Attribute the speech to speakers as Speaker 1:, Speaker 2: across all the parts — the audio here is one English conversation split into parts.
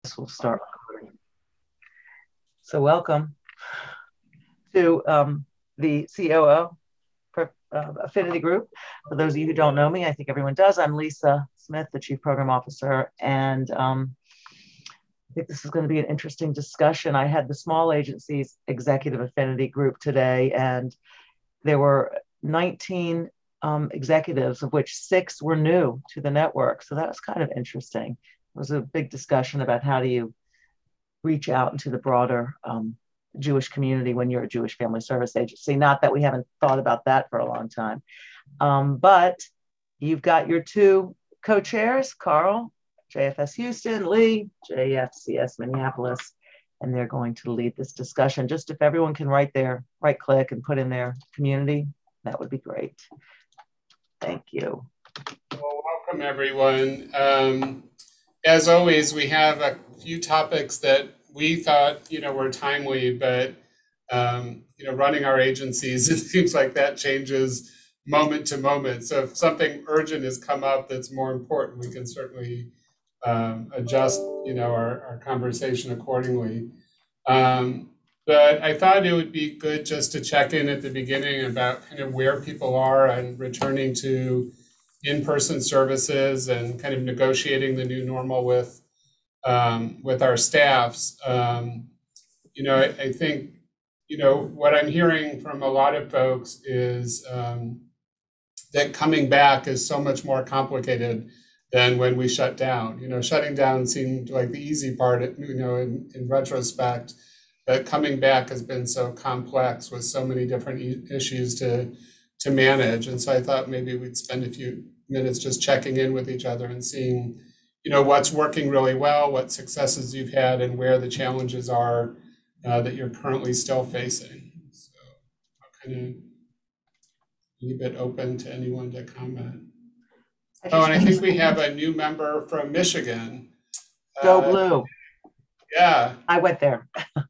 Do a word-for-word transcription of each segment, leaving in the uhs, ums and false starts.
Speaker 1: This will start recording. So welcome to um, the C O O for uh, Affinity Group. For those of you who don't know me, I think everyone does. I'm Lisa Smith, the Chief Program Officer, and um, I think this is going to be an interesting discussion. I had the Small Agencies Executive Affinity Group today, and there were nineteen um, executives, of which six were new to the network. So that was kind of interesting. It was a big discussion about how do you reach out into the broader um, Jewish community when you're a Jewish Family Service Agency. Not that we haven't thought about that for a long time. Um, but you've got your two co-chairs, Carl, J F S Houston, Lee, J F C S Minneapolis, and they're going to lead this discussion. Just if everyone can write their right click and put in their community, that would be great. Thank you.
Speaker 2: Well, welcome everyone. Um, as always, we have a few topics that we thought, you know, were timely, but, um, you know, running our agencies, it seems like that changes moment to moment. So if something urgent has come up that's more important, we can certainly um, adjust, you know, our, our conversation accordingly. Um, but I thought it would be good just to check in at the beginning about kind of where people are and returning to in-person services and kind of negotiating the new normal with um, with our staffs. Um, you know, I, I think, you know, what I'm hearing from a lot of folks is um, that coming back is so much more complicated than when we shut down. You know, shutting down seemed like the easy part, you know, in, in retrospect, but coming back has been so complex with so many different e- issues to to manage. And so I thought maybe we'd spend a few minutes just checking in with each other and seeing, you know, what's working really well, what successes you've had, and where the challenges are uh, that you're currently still facing. So I'll kind of leave it open to anyone to comment. Oh, and I think we have a new member from Michigan.
Speaker 1: Go uh, Blue.
Speaker 2: Yeah.
Speaker 1: I went there.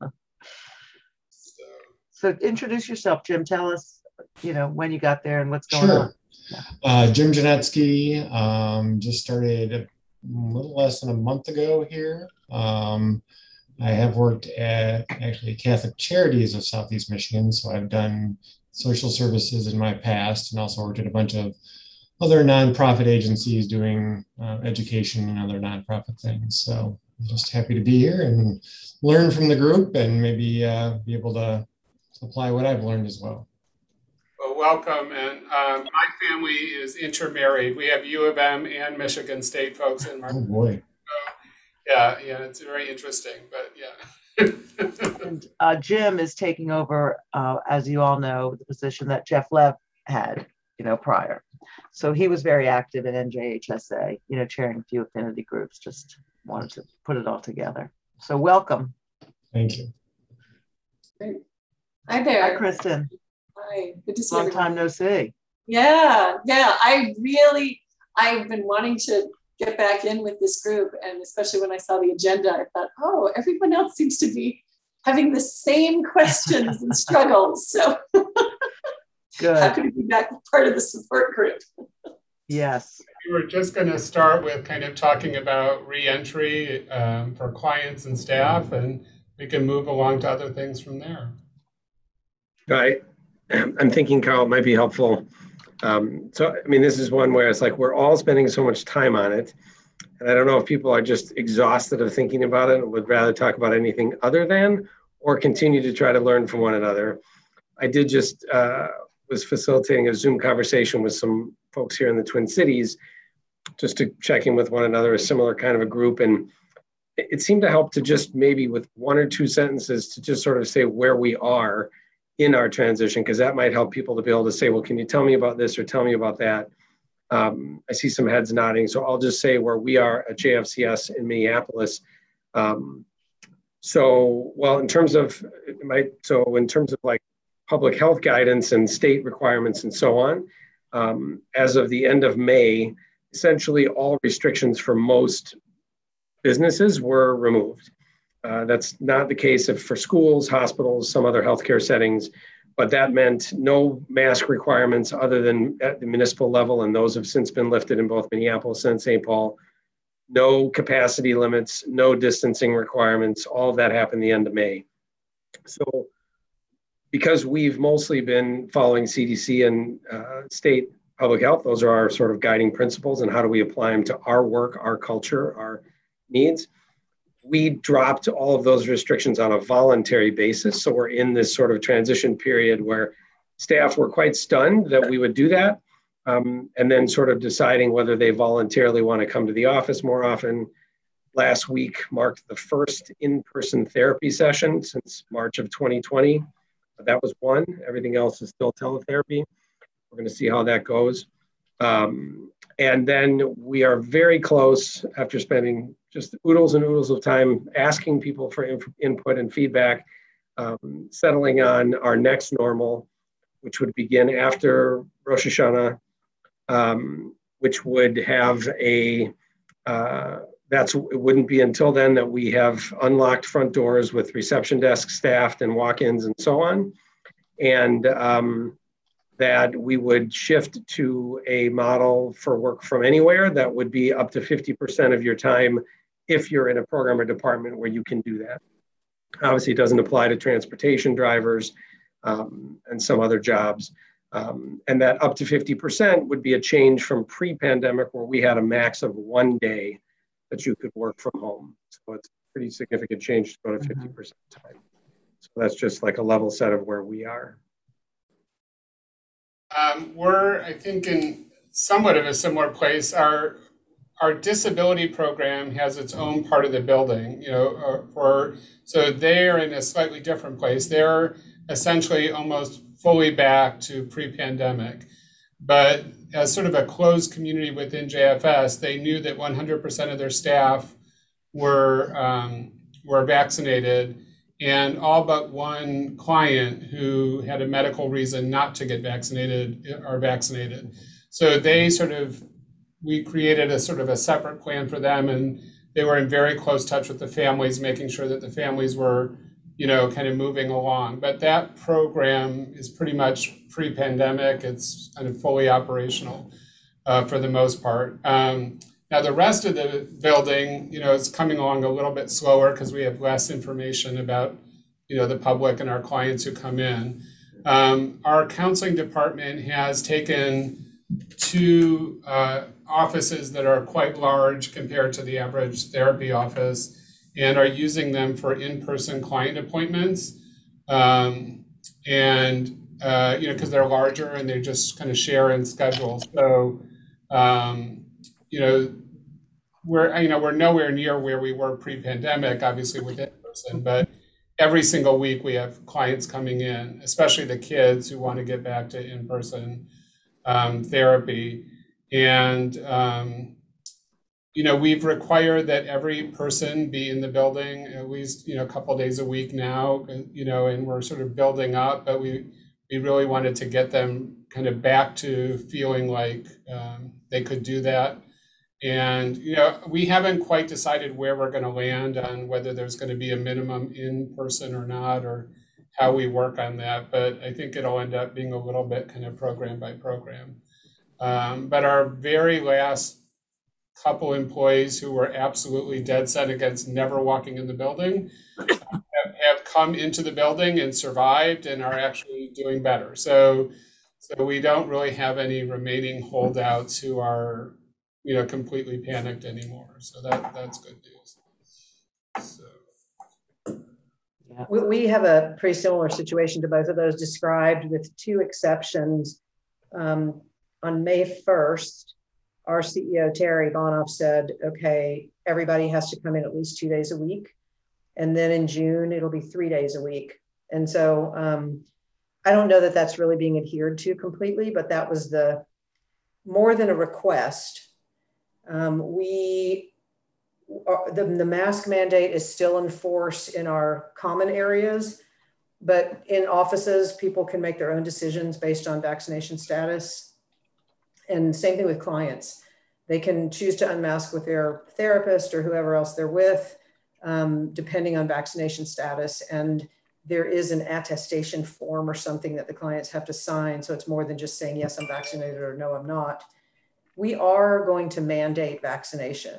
Speaker 1: so. so introduce yourself, Jim. Tell us, you know, when you got there and what's going
Speaker 3: sure.
Speaker 1: on.
Speaker 3: Yeah. Uh, Jim Janetsky, um, just started a little less than a month ago here. Um, I have worked at actually Catholic Charities of Southeast Michigan, so I've done social services in my past and also worked at a bunch of other nonprofit agencies doing uh, education and other nonprofit things. So I'm just happy to be here and learn from the group and maybe uh, be able to apply what I've learned as well.
Speaker 2: Well, welcome. And um, my family is intermarried. We have U of M and Michigan State folks in my
Speaker 3: Oh boy.
Speaker 2: So, yeah, yeah, it's very interesting, but yeah.
Speaker 1: and uh, Jim is taking over, uh, as you all know, the position that Jeff Lev had, you know, prior. So he was very active in N J H S A, you know, chairing a few affinity groups, just wanted to put it all together. So welcome.
Speaker 3: Thank you.
Speaker 4: Great. Hi there.
Speaker 1: Hi, Kristen.
Speaker 4: Hi, good to see
Speaker 1: you. Long
Speaker 4: everyone.
Speaker 1: time no see.
Speaker 4: Yeah, yeah, I really, I've been wanting to get back in with this group, and especially when I saw the agenda, I thought, oh, everyone else seems to be having the same questions and struggles, so
Speaker 1: good.
Speaker 4: Happy to be back part of the support group.
Speaker 1: Yes.
Speaker 2: We were just going to start with kind of talking about re-entry um, for clients and staff, and we can move along to other things from there.
Speaker 5: Right. I'm thinking, Carl, it might be helpful. Um, so, I mean, this is one where it's like we're all spending so much time on it. And I don't know if people are just exhausted of thinking about it and would rather talk about anything other than, or continue to try to learn from one another. I did just, uh, was facilitating a Zoom conversation with some folks here in the Twin Cities, just to check in with one another, a similar kind of a group. And it seemed to help to just maybe with one or two sentences to just sort of say where we are in our transition, because that might help people to be able to say, well, can you tell me about this or tell me about that? Um, I see some heads nodding, so I'll just say where we are at J F C S in Minneapolis. Um, so, well, in terms of, it might, so in terms of like public health guidance and state requirements and so on, um, as of the end of May, essentially all restrictions for most businesses were removed. Uh, that's not the case if for schools, hospitals, some other healthcare settings, but that meant no mask requirements other than at the municipal level, and those have since been lifted in both Minneapolis and Saint Paul. no capacity limits, no distancing requirements. All of that happened the end of May. So because we've mostly been following C D C and uh, state public health, those are our sort of guiding principles, and how do we apply them to our work, our culture, our needs. We dropped all of those restrictions on a voluntary basis. So we're in this sort of transition period where staff were quite stunned that we would do that. Um, and then sort of deciding whether they voluntarily want to come to the office more often. Last week marked the first in-person therapy session since March of twenty twenty. That was one. Everything else is still teletherapy. We're going to see how that goes. Um, and then we are very close, after spending just oodles and oodles of time asking people for inf- input and feedback, um, settling on our next normal, which would begin after Rosh Hashanah, um, which would have a, uh, that's, it wouldn't be until then that we have unlocked front doors with reception desk staffed and walk-ins and so on. And um, that we would shift to a model for work from anywhere that would be up to fifty percent of your time if you're in a program or department where you can do that. Obviously, it doesn't apply to transportation drivers um, and some other jobs. Um, and that up to fifty percent would be a change from pre-pandemic, where we had a max of one day that you could work from home. So it's a pretty significant change to go to fifty percent time. So that's just like a level set of where we are.
Speaker 2: Um, we're, I think, in somewhat of a similar place. Our our disability program has its own part of the building, you know, uh, for, so they're in a slightly different place. They're essentially almost fully back to pre-pandemic. But as sort of a closed community within J F S, they knew that one hundred percent of their staff were um, were vaccinated, and all but one client who had a medical reason not to get vaccinated are vaccinated. So they sort of, we created a sort of a separate plan for them, and they were in very close touch with the families, making sure that the families were, you know, kind of moving along. But that program is pretty much pre-pandemic. It's kind of fully operational uh, for the most part. Um, now the rest of the building, you know, is coming along a little bit slower because we have less information about, you know, the public and our clients who come in. Um, our counseling department has taken two uh, offices that are quite large compared to the average therapy office, and are using them for in-person client appointments. Um, and, uh, you know, because they're larger and they just kind of share in schedules. So, um, you know, we're, you know, we're nowhere near where we were pre-pandemic, obviously with in-person, but every single week we have clients coming in, especially the kids who want to get back to in-person um, therapy. And, um, you know, we've required that every person be in the building at least, you know, a couple of days a week now, you know, and we're sort of building up, but we, we really wanted to get them kind of back to feeling like um, they could do that. And, you know, we haven't quite decided where we're going to land on whether there's going to be a minimum in person or not, or how we work on that. But I think it'll end up being a little bit kind of program by program. Um, but our very last couple employees who were absolutely dead set against never walking in the building have, have come into the building and survived and are actually doing better. So, so we don't really have any remaining holdouts who are, you know, completely panicked anymore. So that that's good news. So.
Speaker 6: Yeah. We, we have a pretty similar situation to both of those described, with two exceptions. Um, on May first, our C E O, Terry Bonoff, said, okay, everybody has to come in at least two days a week. And then in June, it'll be three days a week. And so um, I don't know that that's really being adhered to completely, but that was the more than a request. Um, we, are, the, the mask mandate is still in force in our common areas, but in offices, people can make their own decisions based on vaccination status. And same thing with clients. They can choose to unmask with their therapist or whoever else they're with, um, depending on vaccination status. And there is an attestation form or something that the clients have to sign. So it's more than just saying, yes, I'm vaccinated, or no, I'm not. We are going to mandate vaccination.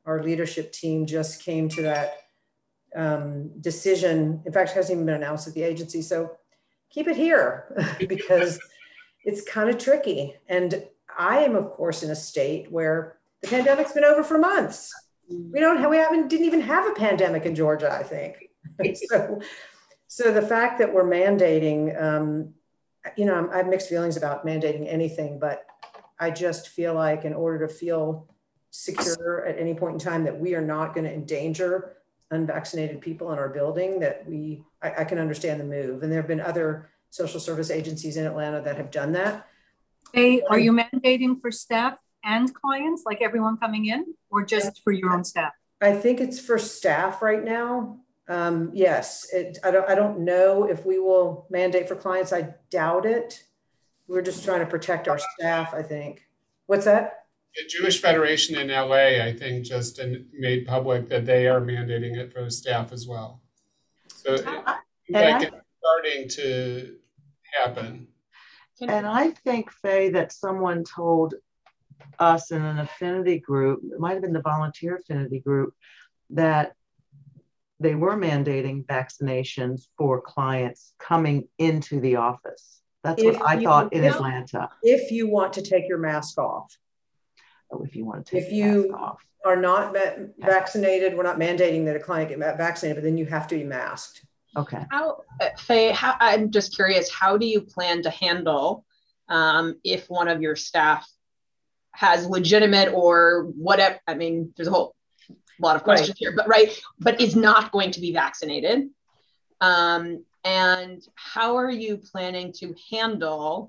Speaker 6: our leadership team just came to that um, decision. In fact, it hasn't even been announced at the agency. So keep it here because it's kind of tricky. And I am, of course, in a state where the pandemic's been over for months. We don't have, we haven't, didn't even have a pandemic in Georgia, I think. so, so the fact that we're mandating, um, you know, I have mixed feelings about mandating anything, but I just feel like in order to feel secure at any point in time that we are not going to endanger unvaccinated people in our building, that we, I, I can understand the move. And there have been other social service agencies in Atlanta that have done that.
Speaker 7: Hey, are you mandating for staff and clients, like everyone coming in, or just for your own staff?
Speaker 6: I think it's for staff right now. Um, yes, it, I don't, I don't know if we will mandate for clients. I doubt it. We're just trying to protect our staff, I think. What's that?
Speaker 2: The Jewish Federation in L A, I think, just made public that they are mandating it for staff as well. So it, like it's starting to happen.
Speaker 1: And I think, Faye, that someone told us in an affinity group, it might have been the volunteer affinity group, that they were mandating vaccinations for clients coming into the office. That's
Speaker 6: If
Speaker 1: what I
Speaker 6: you-
Speaker 1: thought in
Speaker 6: yeah.
Speaker 1: Atlanta.
Speaker 6: If you want to take your mask off.
Speaker 1: Oh, if you want to take
Speaker 6: If
Speaker 1: the
Speaker 6: you
Speaker 1: mask off.
Speaker 6: are not va- vaccinated, we're not mandating that a client get vaccinated, but then you have to be masked.
Speaker 1: Okay.
Speaker 8: How, uh, Faye, how, I'm just curious, how do you plan to handle um, if one of your staff has legitimate or whatever, I mean, there's a whole lot of questions right. here, but right, but is not going to be vaccinated? Um, and how are you planning to handle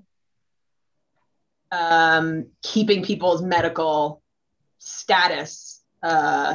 Speaker 8: um, keeping people's medical status uh,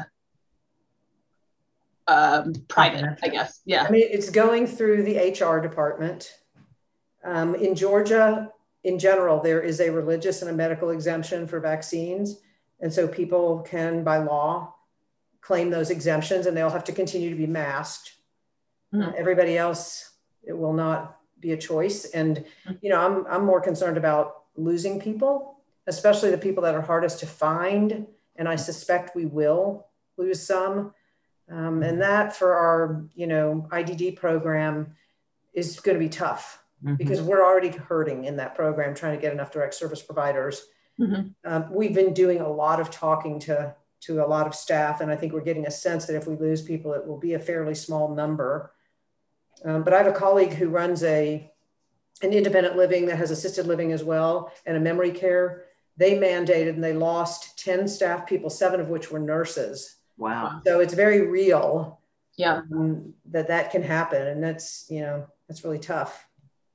Speaker 8: um, private, I guess, yeah.
Speaker 6: I mean, it's going through the H R department. Um, in Georgia, in general, there is a religious and a medical exemption for vaccines. And so people can, by law, claim those exemptions and they'll have to continue to be masked. Mm-hmm. Uh, everybody else, it will not be a choice. And, you know, I'm, I'm more concerned about losing people, especially the people that are hardest to find. And I suspect we will lose some. Um, and that for our, you know, I D D program is going to be tough. Mm-hmm. Because we're already hurting in that program, trying to get enough direct service providers. Mm-hmm. Um, we've been doing a lot of talking to, to a lot of staff, and I think we're getting a sense that if we lose people, it will be a fairly small number. Um, but I have a colleague who runs a, an independent living that has assisted living as well, and a memory care. They mandated and they lost ten staff people, seven of which were nurses.
Speaker 1: Wow.
Speaker 6: So it's very real.
Speaker 8: Yeah.
Speaker 6: Um, that that can happen. And that's, you know, that's really tough.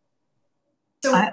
Speaker 4: So I,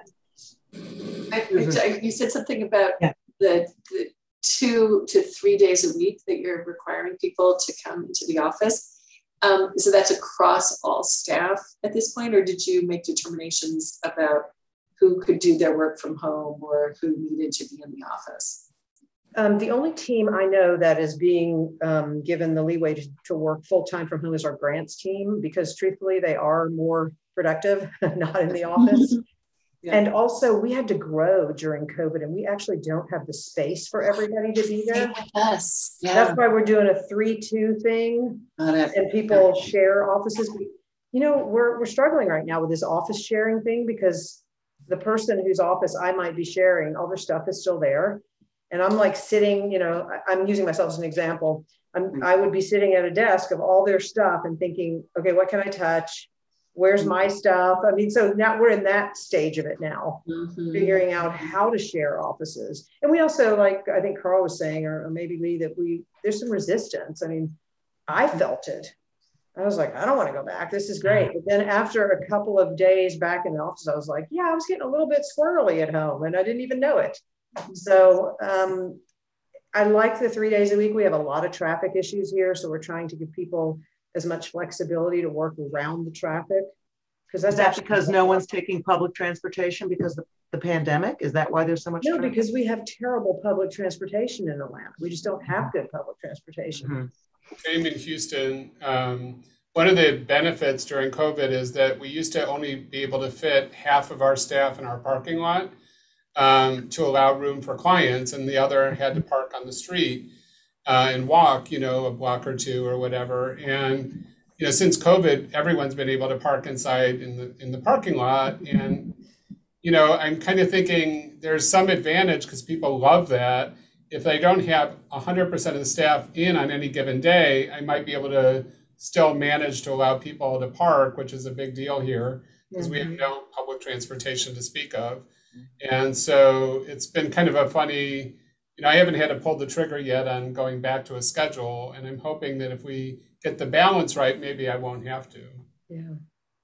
Speaker 4: I, I, you said something about yeah. the, the two to three days a week that you're requiring people to come into the office. Um, so that's across all staff at this point, or did you make determinations about who could do their work from home or who needed to be in the office?
Speaker 6: Um, the only team I know that is being um, given the leeway to, to work full-time from home is our grants team, because truthfully, they are more productive, not in the office. Yeah. And also we had to grow during COVID and we actually don't have the space for everybody to be there.
Speaker 4: Yes. Yeah.
Speaker 6: That's why we're doing a three two thing and people share offices. You know, we're, we're struggling right now with this office sharing thing because the person whose office I might be sharing, all their stuff is still there. And I'm like sitting, you know, I'm using myself as an example. I'm, I would be sitting at a desk of all their stuff and thinking, okay, what can I touch? Where's my stuff? I mean, so now we're in that stage of it now, mm-hmm. figuring out how to share offices. And we also, like, I think Carl was saying, or, or maybe Lee, that we, there's some resistance. I mean, I felt it. I was like, I don't want to go back. This is great. But then after a couple of days back in the office, I was like, yeah, I was getting a little bit squirrely at home and I didn't even know it. So um, I like the three days a week. We have a lot of traffic issues here. So we're trying to give people as much flexibility to work around the traffic. Because that's
Speaker 1: Is that because no one's taking public transportation because of the pandemic? Is that why there's so much
Speaker 6: No,
Speaker 1: traffic?
Speaker 6: because we have terrible public transportation in Atlanta. We just don't have good public transportation.
Speaker 2: Mm-hmm. Same in Houston. Um, one of the benefits during COVID is that we used to only be able to fit half of our staff in our parking lot um, to allow room for clients, and the other had to park on the street. uh, and walk, you know, a block or two or whatever. And you know, since COVID, everyone's been able to park inside in the in the parking lot. And you know, I'm kind of thinking there's some advantage because people love that. If they don't have one hundred percent of the staff in on any given day, I might be able to still manage to allow people to park, which is a big deal here because we have no public transportation to speak of. And so it's been kind of a funny, you know, I haven't had to pull the trigger yet on going back to a schedule. And I'm hoping that if we get the balance right, maybe I won't have to.
Speaker 6: Yeah.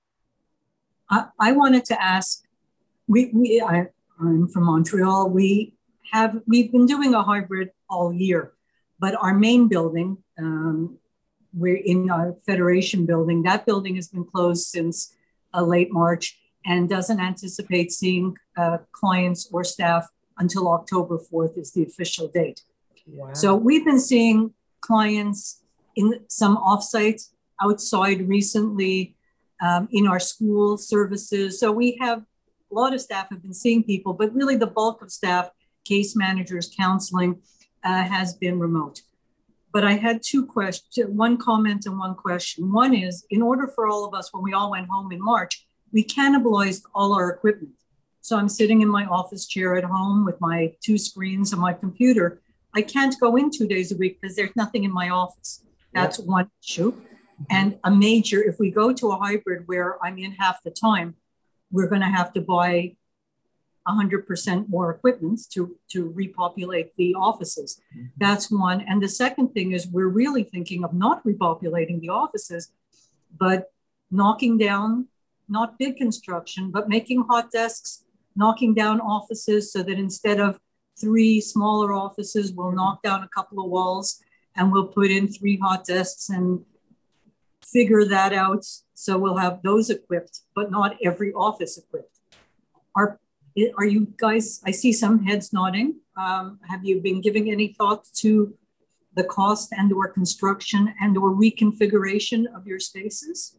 Speaker 7: I, I wanted to ask, we, we I, I'm from Montreal. We have, we've been doing a hybrid all year, but our main building, um, we're in our Federation building. That building has been closed since uh, late March and doesn't anticipate seeing uh, clients or staff until October fourth is the official date.
Speaker 6: Wow.
Speaker 7: So we've been seeing clients in some offsites outside recently, um, in our school services. So we have, a lot of staff have been seeing people, but really the bulk of staff, case managers, counseling, uh, has been remote. But I had two questions, one comment and one question. One is, in order for all of us, when we all went home in March, we cannibalized all our equipment. So I'm sitting in my office chair at home with my two screens and my computer. I can't go in two days a week because there's nothing in my office. That's yep. one issue. And a major, if we go to a hybrid where I'm in half the time, we're going to have to buy one hundred percent more equipment to, to repopulate the offices. Mm-hmm. That's one. And the second thing is we're really thinking of not repopulating the offices, but knocking down, not big construction, but making hot desks, knocking down offices so that instead of three smaller offices, we'll knock down a couple of walls and we'll put in three hot desks and figure that out. So we'll have those equipped, but not every office equipped. Are, are you guys, I see some heads nodding. Um, have you been giving any thought to the cost and or construction and or reconfiguration of your spaces?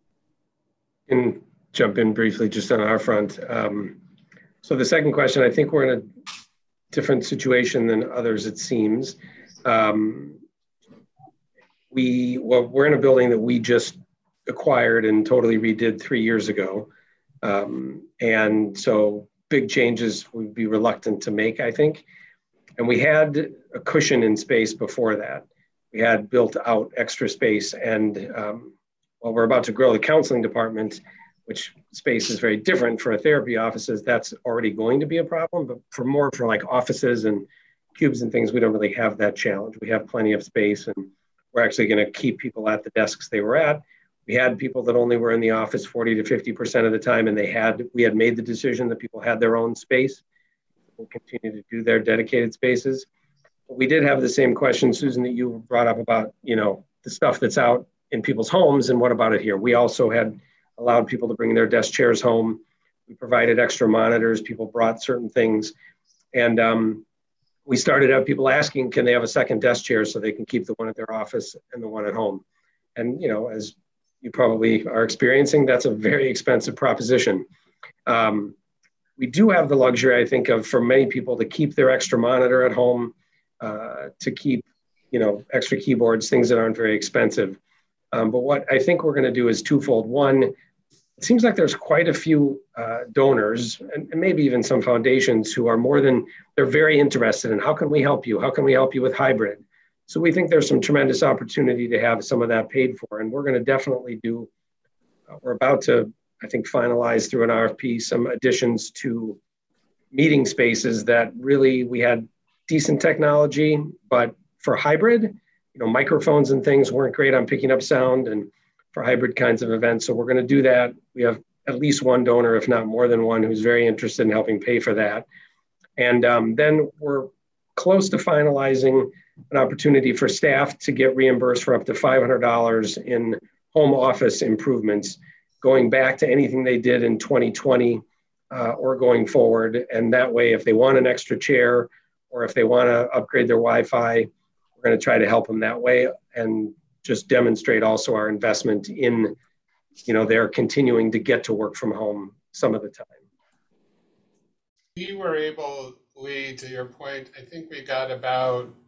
Speaker 5: Can jump in briefly just on our front. Um, so the second question, I think we're in a different situation than others, it seems. Um, we, well, we're in a building that we just acquired and totally redid three years ago. Um, and so big changes we'd be reluctant to make, I think. And we had a cushion in space before that. We had built out extra space. And um, while we're about to grow the counseling department, which space is very different for a therapy offices, that's already going to be a problem. But for more for like offices and cubes and things, we don't really have that challenge. We have plenty of space and we're actually going to keep people at the desks they were at. We had people that only were in the office forty to fifty percent of the time, and they had, we had made the decision that people had their own space. We'll continue to do their dedicated spaces. But we did have the same question, Susan, that you brought up about, you know, the stuff that's out in people's homes and what about it here? We also had allowed people to bring their desk chairs home. We provided extra monitors. People brought certain things. And um, we started out people asking, can they have a second desk chair so they can keep the one at their office and the one at home? And, you know, as you probably are experiencing, that's a very expensive proposition. Um, we do have the luxury, I think, of for many people to keep their extra monitor at home, uh, to keep, you know, extra keyboards, things that aren't very expensive. Um, but what I think we're going to do is twofold. One, it seems like there's quite a few uh, donors and, and maybe even some foundations who are more than, they're very interested in how can we help you? How can we help you with hybrid? So we think there's some tremendous opportunity to have some of that paid for. And we're going to definitely do, uh, we're about to, I think, finalize through an R F P some additions to meeting spaces that really we had decent technology, but for hybrid, you know, microphones and things weren't great on picking up sound and for hybrid kinds of events. So we're going to do that. We have at least one donor, if not more than one, who's very interested in helping pay for that. And um, then we're close to finalizing an opportunity for staff to get reimbursed for up to five hundred dollars in home office improvements, going back to anything they did in twenty twenty uh, or going forward. And that way, if they want an extra chair or if they want to upgrade their Wi-Fi, we're going to try to help them that way and just demonstrate also our investment in, you know, they're continuing to get to work from home some of the time.
Speaker 2: We were able, Lee, to your point, I think we got about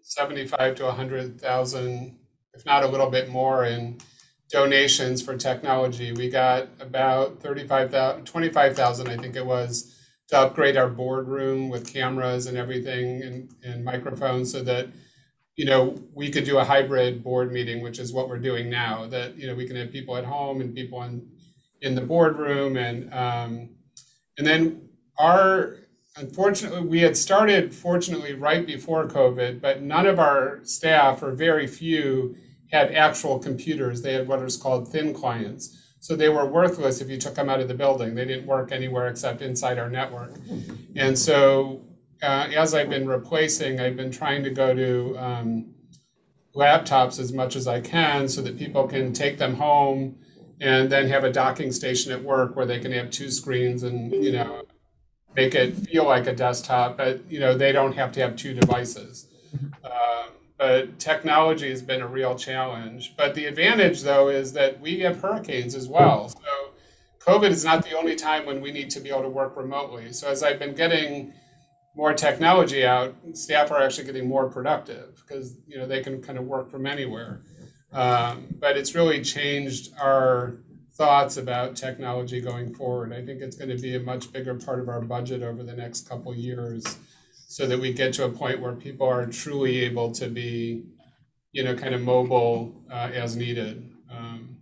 Speaker 2: seventy-five to one hundred thousand, if not a little bit more, in donations for technology. We got about thirty-five thousand, twenty-five thousand, I think it was, to upgrade our boardroom with cameras and everything and, and microphones so that, you know, we could do a hybrid board meeting, which is what we're doing now, that, you know, we can have people at home and people in, in the boardroom. And, um, and then our, unfortunately, we had started, fortunately, right before COVID, but none of our staff, or very few, had actual computers. They had what is called thin clients. So they were worthless if you took them out of the building. They didn't work anywhere except inside our network. And so uh, as I've been replacing, I've been trying to go to um, laptops as much as I can so that people can take them home and then have a docking station at work where they can have two screens and, you know, make it feel like a desktop, but, you know, they don't have to have two devices. Um, But technology has been a real challenge. But the advantage, though, is that we have hurricanes as well. So COVID is not the only time when we need to be able to work remotely. So as I've been getting more technology out, staff are actually getting more productive because, you know, they can kind of work from anywhere. Um, but it's really changed our thoughts about technology going forward. I think it's going to be a much bigger part of our budget over the next couple of years, so that we get to a point where people are truly able to be, you know, kind of mobile uh, as needed. Um,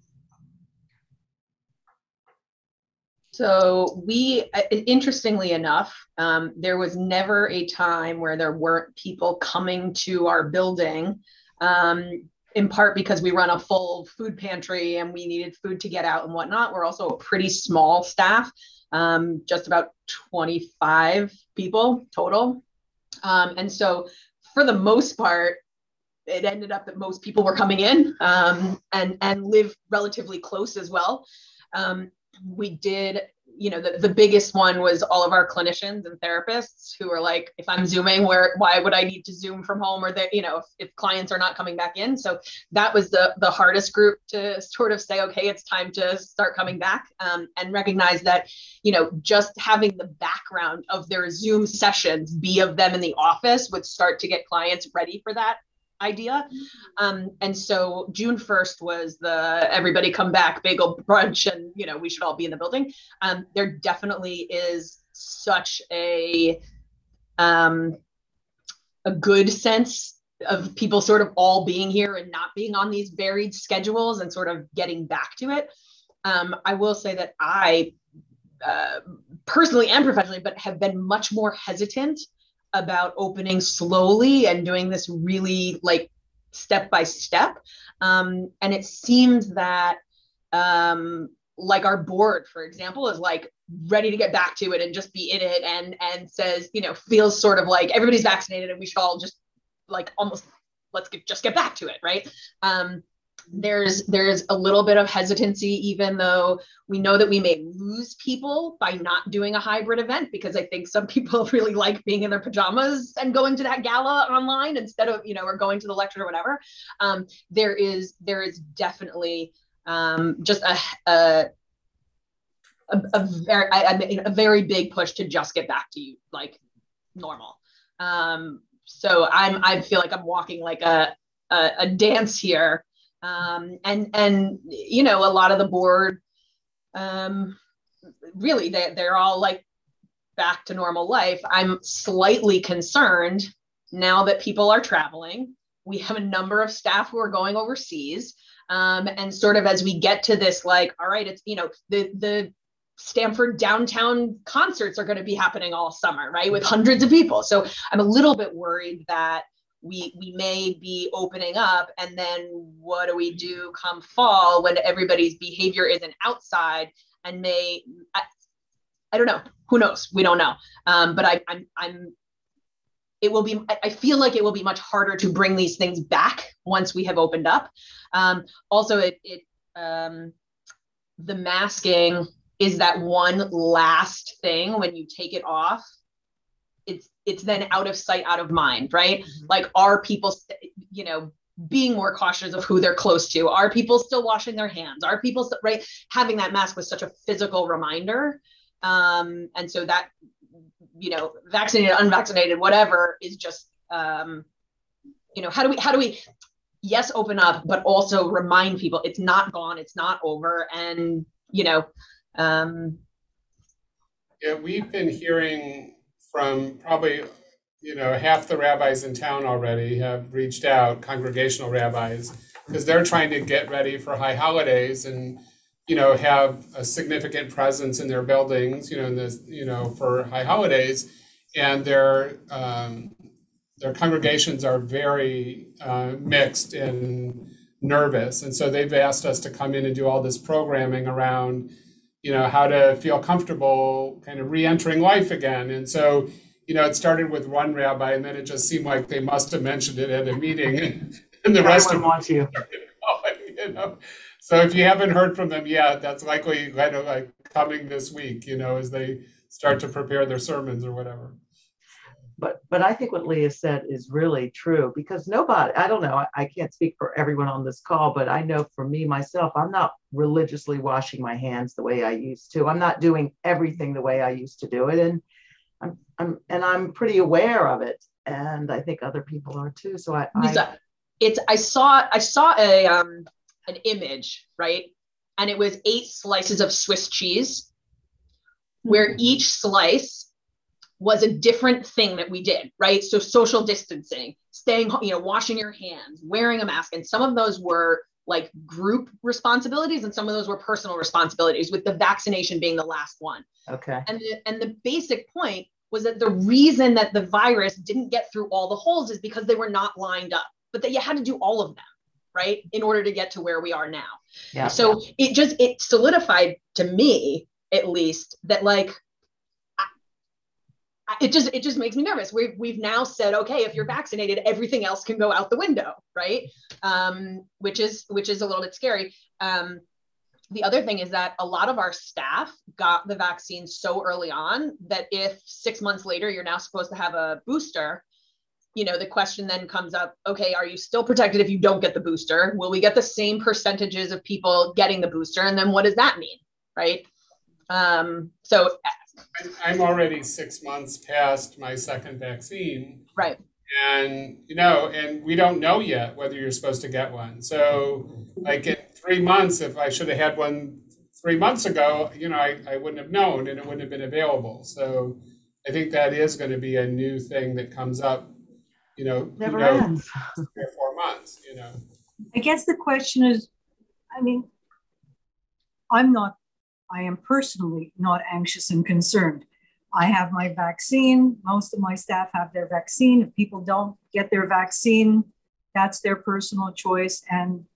Speaker 8: so we, interestingly enough, um, there was never a time where there weren't people coming to our building, um, in part because we run a full food pantry and we needed food to get out and whatnot. We're also a pretty small staff. Um, just about twenty-five people total. Um, and so for the most part, it ended up that most people were coming in um, and, and live relatively close as well. Um, we did, you know, the, the biggest one was all of our clinicians and therapists who were like, if I'm Zooming, where, why would I need to Zoom from home? Or that, you know, if, if clients are not coming back in. So that was the, the hardest group to sort of say, okay, it's time to start coming back, um, and recognize that, you know, just having the background of their Zoom sessions be of them in the office would start to get clients ready for that idea. Um, and so June first was the everybody come back bagel brunch, and, you know, we should all be in the building. Um, there definitely is such a, um, a good sense of people sort of all being here and not being on these varied schedules and sort of getting back to it. Um, I will say that I uh, personally and professionally, but have been much more hesitant about opening slowly and doing this really like step by step. Um, and it seems that um, like our board, for example, is like ready to get back to it and just be in it, and and says, you know, feels sort of like everybody's vaccinated and we should all just like almost let's get, just get back to it, right? Um, there's there's a little bit of hesitancy, even though we know that we may lose people by not doing a hybrid event, because I think some people really like being in their pajamas and going to that gala online instead of, you know, or going to the lecture or whatever. Um, there is there is definitely um, just a, a a, a very I, I mean, a very big push to just get back to you like normal. Um, so I'm I feel like I'm walking like a a, a dance here. Um, and, and, you know, a lot of the board, um, really, they, they're all like back to normal life. I'm slightly concerned now that people are traveling. We have a number of staff who are going overseas. Um, and sort of as we get to this, like, all right, it's, you know, the, the Stanford downtown concerts are going to be happening all summer, right? With hundreds of people. So I'm a little bit worried that we we may be opening up, and then what do we do come fall when everybody's behavior isn't outside and may, I, I don't know, who knows? We don't know. Um, but I, I'm, I'm, it will be, I feel like it will be much harder to bring these things back once we have opened up. Um, also, it, it um, the masking is that one last thing when you take it off. It's it's then out of sight, out of mind, right? Mm-hmm. Like, are people, you know, being more cautious of who they're close to? Are people still washing their hands? Are people, still, right? Having that mask was such a physical reminder. Um, and so that, you know, vaccinated, unvaccinated, whatever, is just, um, you know, how do we, how do we, yes, open up, but also remind people it's not gone, it's not over. And, you know, um,
Speaker 2: yeah, we've been hearing from probably, you know, half the rabbis in town already have reached out, congregational rabbis, because they're trying to get ready for high holidays and, you know, have a significant presence in their buildings, you know, in this, you know, for high holidays. And their um, their congregations are very uh, mixed and nervous. And so they've asked us to come in and do all this programming around, you know, how to feel comfortable kind of re-entering life again. And so, you know, it started with one rabbi, and then it just seemed like they must have mentioned it at a meeting, and, and the rest of them
Speaker 1: wants you.
Speaker 2: Going, you know. So if you haven't heard from them yet, that's likely kind of like coming this week, you know, as they start to prepare their sermons or whatever.
Speaker 1: But but I think what Leah said is really true, because nobody, I don't know, I, I can't speak for everyone on this call, but I know for me, myself, I'm not religiously washing my hands the way I used to. I'm not doing everything the way I used to do it. And I'm, I'm and I'm pretty aware of it. And I think other people are too. So I, I
Speaker 8: it's, I saw, I saw a, um, an image, right? And it was eight slices of Swiss cheese, where mm-hmm. each slice was a different thing that we did, right? So social distancing, staying, you know, washing your hands, wearing a mask. And some of those were like group responsibilities, and some of those were personal responsibilities, with the vaccination being the last one.
Speaker 1: Okay.
Speaker 8: And the, and the basic point was that the reason that the virus didn't get through all the holes is because they were not lined up, but that you had to do all of them, right, in order to get to where we are now.
Speaker 1: Yeah.
Speaker 8: So yeah. it just, it solidified to me, at least, that like, it just it just makes me nervous. We've we've now said, okay, if you're vaccinated, everything else can go out the window, right? Um, which is which is a little bit scary. Um, the other thing is that a lot of our staff got the vaccine so early on that if six months later you're now supposed to have a booster, you know, the question then comes up, okay, are you still protected if you don't get the booster? Will we get the same percentages of people getting the booster? And then what does that mean, right? Um, so
Speaker 2: I'm already six months past my second vaccine.
Speaker 8: Right.
Speaker 2: And, you know, and we don't know yet whether you're supposed to get one. So like in three months, if I should have had one three months ago, you know, I, I wouldn't have known and it wouldn't have been available. So I think that is going to be a new thing that comes up, you know,
Speaker 1: never
Speaker 2: who knows,
Speaker 1: ends.
Speaker 2: three or four months, you know.
Speaker 7: I guess the question is, I mean, I'm not I am personally not anxious and concerned. I have my vaccine. Most of my staff have their vaccine. If people don't get their vaccine, that's their personal choice. And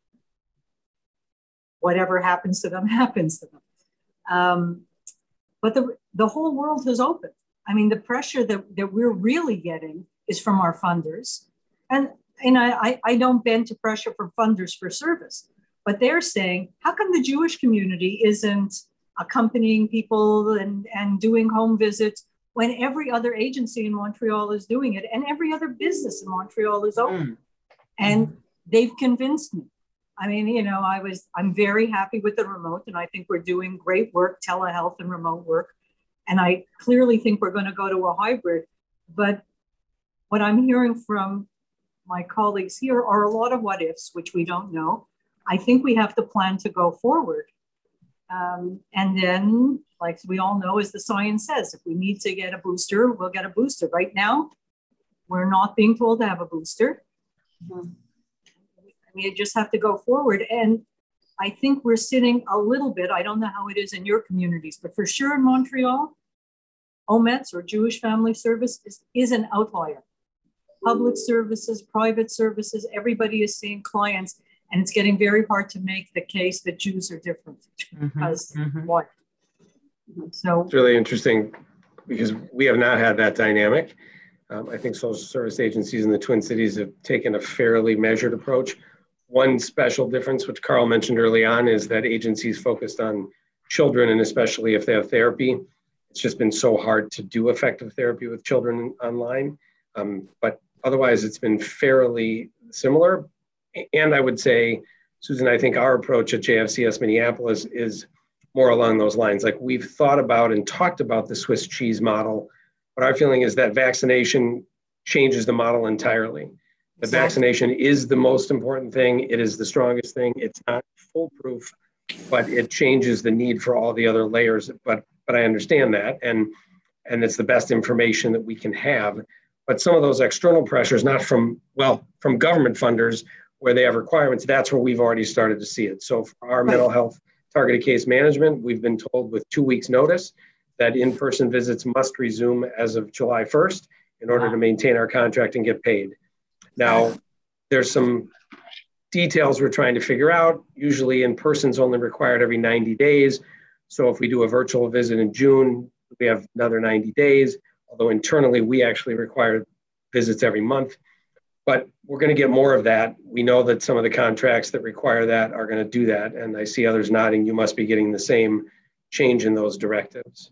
Speaker 7: whatever happens to them, happens to them. Um, but the, the whole world has opened. I mean, the pressure that, that we're really getting is from our funders. And, and I, I don't bend to pressure from funders for service. But they're saying, how come the Jewish community isn't accompanying people and, and doing home visits when every other agency in Montreal is doing it and every other business in Montreal is open? Mm. And they've convinced me. I mean, you know, I was, I'm very happy with the remote, and I think we're doing great work, telehealth and remote work. And I clearly think we're going to go to a hybrid. But what I'm hearing from my colleagues here are a lot of what ifs, which we don't know. I think we have to plan to go forward. Um, and then, like we all know, as the science says, if we need to get a booster, we'll get a booster. Right now, we're not being told to have a booster. Mm-hmm. We just have to go forward. And I think we're sitting a little bit, I don't know how it is in your communities, but for sure in Montreal, O M E T S or Jewish Family Service is, is an outlier. Public services, private services, everybody is seeing clients. And it's getting very hard to make the case that Jews are different.
Speaker 1: Mm-hmm,
Speaker 7: because
Speaker 1: mm-hmm.
Speaker 7: why? So
Speaker 5: it's really interesting because we have not had that dynamic. Um, I think social service agencies in the Twin Cities have taken a fairly measured approach. One special difference, which Carl mentioned early on, is that agencies focused on children, and especially if they have therapy. It's just been so hard to do effective therapy with children online. Um, but otherwise, it's been fairly similar. And I would say, Susan, I think our approach at J F C S Minneapolis is more along those lines. Like we've thought about and talked about the Swiss cheese model, but our feeling is that vaccination changes the model entirely. The vaccination is the most important thing. It is the strongest thing. It's not foolproof, but it changes the need for all the other layers. But but I understand that, and and it's the best information that we can have. But some of those external pressures, not from, well, from government funders where they have requirements, that's where we've already started to see it. So for our mental health targeted case management, we've been told with two weeks notice that in-person visits must resume as of July first in order to maintain our contract and get paid. Now, there's some details we're trying to figure out. Usually in-person's only required every ninety days. So if we do a virtual visit in June, we have another ninety days, although internally we actually require visits every month. But we're going to get more of that. We know that some of the contracts that require that are going to do that. And I see others nodding. You must be getting the same change in those directives.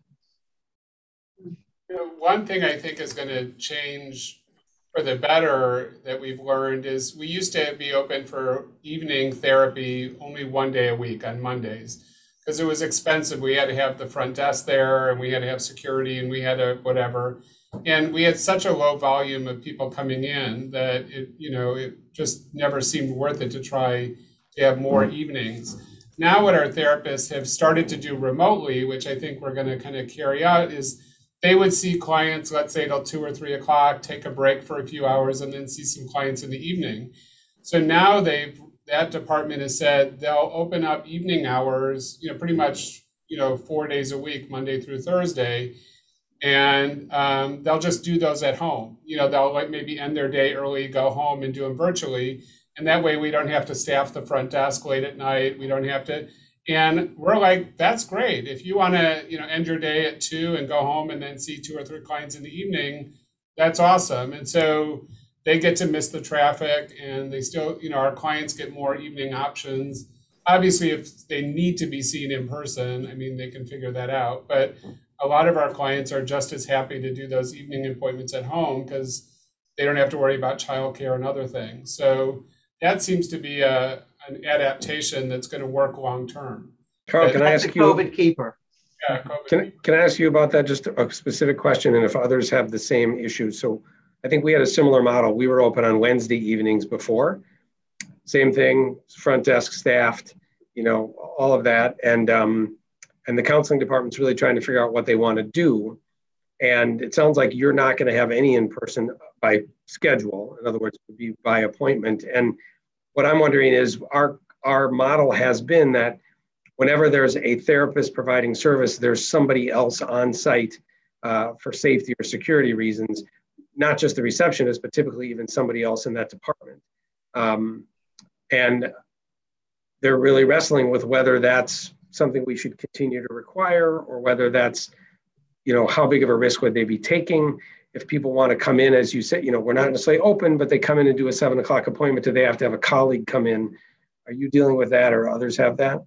Speaker 2: You know, one thing I think is going to change for the better that we've learned is we used to be open for evening therapy only one day a week on Mondays because it was expensive. We had to have the front desk there and we had to have security and we had to whatever. And we had such a low volume of people coming in that it, you know, it just never seemed worth it to try to have more evenings. Now what our therapists have started to do remotely, which I think we're going to kind of carry out, is they would see clients, let's say till two or three o'clock, take a break for a few hours, and then see some clients in the evening. So now they've that department has said they'll open up evening hours, you know, pretty much, you know, four days a week, Monday through Thursday. And um, they'll just do those at home. You know, they'll like maybe end their day early, go home and do them virtually. And that way we don't have to staff the front desk late at night. We don't have to. And we're like, that's great. If you want to, you know, end your day at two and go home and then see two or three clients in the evening, that's awesome. And so they get to miss the traffic and they still, you know, our clients get more evening options. Obviously, if they need to be seen in person, I mean, they can figure that out. But a lot of our clients are just as happy to do those evening appointments at home because they don't have to worry about childcare and other things. So that seems to be a, an adaptation that's going to work long term.
Speaker 5: Carl, can I ask you?
Speaker 1: COVID keeper.
Speaker 2: Yeah, COVID
Speaker 5: can,
Speaker 2: keeper.
Speaker 5: can I ask you about that? Just a specific question, and if others have the same issue. So I think we had a similar model. We were open on Wednesday evenings before. Same thing, front desk staffed, you know, all of that. And um, and the counseling department's really trying to figure out what they want to do. And it sounds like you're not going to have any in-person by schedule. In other words, it would be by appointment. And what I'm wondering is our, our model has been that whenever there's a therapist providing service, there's somebody else on site uh, for safety or security reasons, not just the receptionist, but typically even somebody else in that department. Um, and they're really wrestling with whether that's something we should continue to require or whether that's, you know, how big of a risk would they be taking? If people want to come in, as you said, you know, we're not necessarily open, but they come in and do a seven o'clock appointment. Do they have to have a colleague come in? Are you dealing with that or others have that?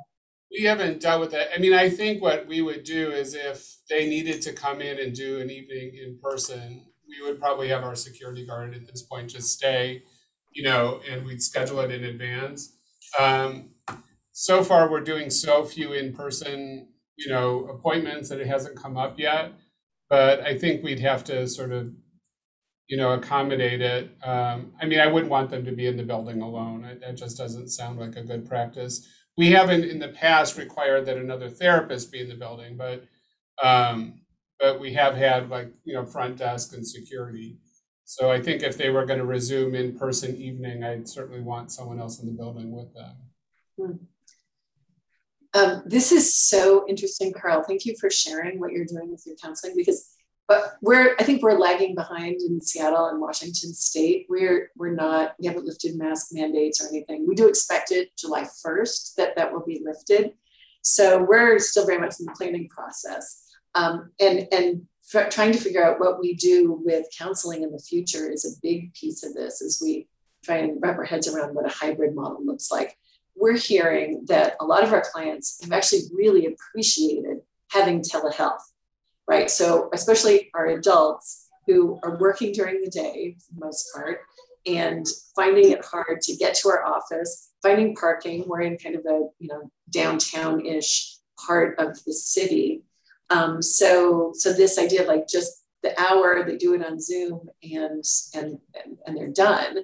Speaker 2: We haven't dealt with that. I mean, I think what we would do is if they needed to come in and do an evening in person, we would probably have our security guard at this point just stay, you know, and we'd schedule it in advance. Um, so far, we're doing so few in-person, you know, appointments that it hasn't come up yet. But I think we'd have to sort of, you know, accommodate it. Um, I mean, I wouldn't want them to be in the building alone. It, that just doesn't sound like a good practice. We haven't in the past required that another therapist be in the building, but um, but we have had like, you know, front desk and security. So I think if they were going to resume in-person evening, I'd certainly want someone else in the building with them.
Speaker 4: Hmm. Um, this is so interesting, Carl. Thank you for sharing what you're doing with your counseling because but we're I think we're lagging behind in Seattle and Washington State. We're we're not, we haven't lifted mask mandates or anything. We do expect it July first that that will be lifted. So we're still very much in the planning process. Um, and and f- trying to figure out what we do with counseling in the future is a big piece of this as we try and wrap our heads around what a hybrid model looks like. We're hearing that a lot of our clients have actually really appreciated having telehealth, right? So especially our adults who are working during the day for the most part and finding it hard to get to our office, finding parking. We're in kind of a, you know, downtown-ish part of the city. Um, so, so this idea of like just the hour, they do it on Zoom and, and, and, and they're done.